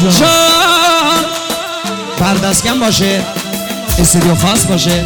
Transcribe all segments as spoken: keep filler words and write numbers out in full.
جان پردستکن باشه، استودیو خاص باشه.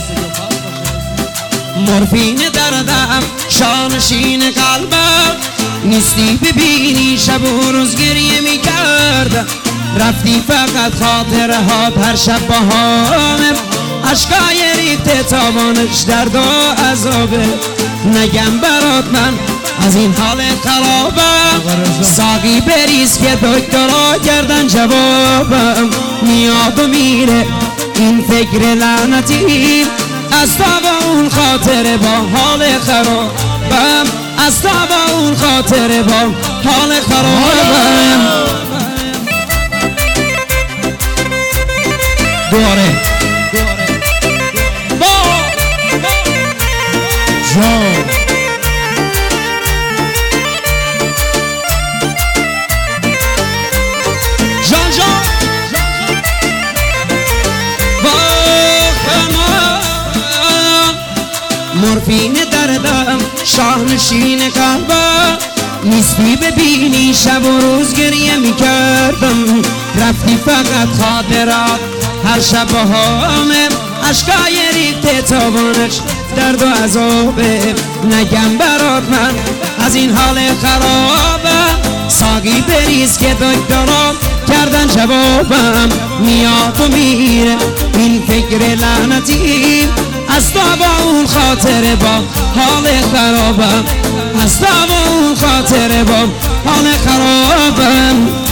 مورفین دردم شانشین قلبم، نیستی ببینی شب و روز گریه میکردم. رفتی فقط خاطره ها پر شب با همه، عشقای ریخته تابانش درد و عذابه. نگم برات من از این حال خرابم، ساقی بریز که دکترها کردن جوابم. میاد و میره این فکر لعنتی، از تا با اون خاطره با حال خرابم، از تا با اون خاطره با حال خرابم. دواره با جان جان جان با خما مورفین دردم شاهنشین قلبم، نیستی ببینی شب و روز گریه میکردم. رفتی فقط خاطرات هر شب با همه، عشقای ریخته تابانش درد و عذابه. نگم برات من از این حال خرابم، ساقی بریز که دکترها کردن جوابم. میاد و میره این فکر لعنتی، از تا با اون خاطره با حال خرابم، از تا با اون خاطره با حال خرابم.